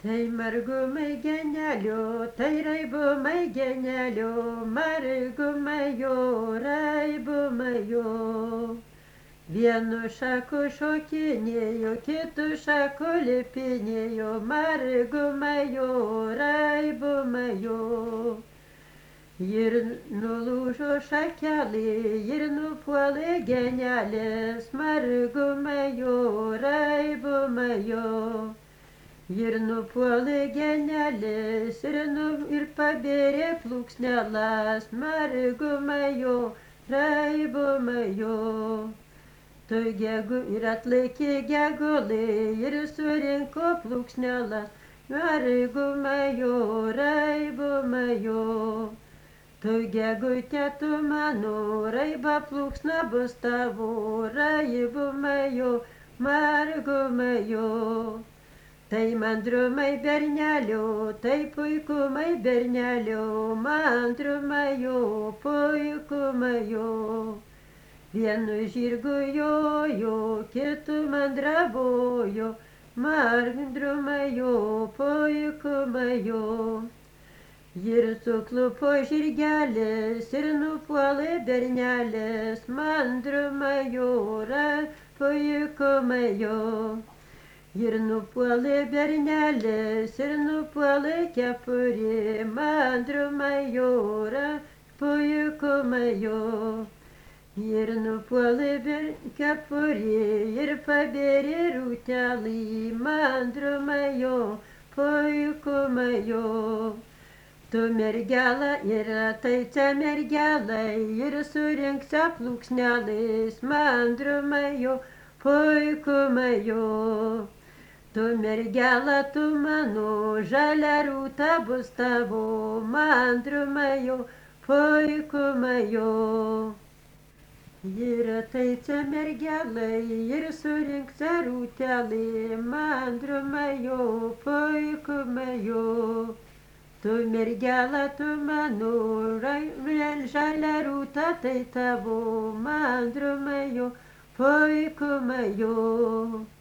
Tai margumai genelio, tai raibumai genelio, margumai jo, raibumai jo. Vienu šaku šokinėjo, kitu šaku lipinėjo, margumai jo, raibumai jo. Ir nulūžo šakelė, ir nupuolė genelės, margumai jo, raibumai jo. Ir nupuolė genelės, ir pabėrė plunksnelas, margumai jo, raibumai jo. Ir atlaikė gegulė, ir surinko plunksnelas, margumai jo, raibumai jo. Tu gegute tu mano, raiba plunksna bus tavo, raibumai jo, margumai jo. Tai mandrumai bernelio, tai puikumai bernelio, mandrumai jo, puikumai jo. Vienu žirgu jojo, kitu mandravojo, mandrumai jo, puikumai jo. Ir suklupo žirgelis, ir nupuolė bernelės, mandrumai jo, puikumai jo. Ir nupuolė bernelės, ir nupuolė kepurė, mandrumai jo, puikumai jo. Ir nupuolė kepurė, ir pabėrė rūtelį, mandrumai jo, puikumai jo. Tu mergelą ir ateice mergelai, ir surinksi plunksnelis, mandrumai jo, puikumai jo. Tu mergelą, tu mano, žalia rūta bus tavo, mandrumai jo, puikumai jo. Ir ateice mergelai, ir surinksi rūtelį, mandrumai jo, puikumai jo. Tu mergelą, tu mano, žalia rūta tai tavo, mandrumai jo, puikumai jo.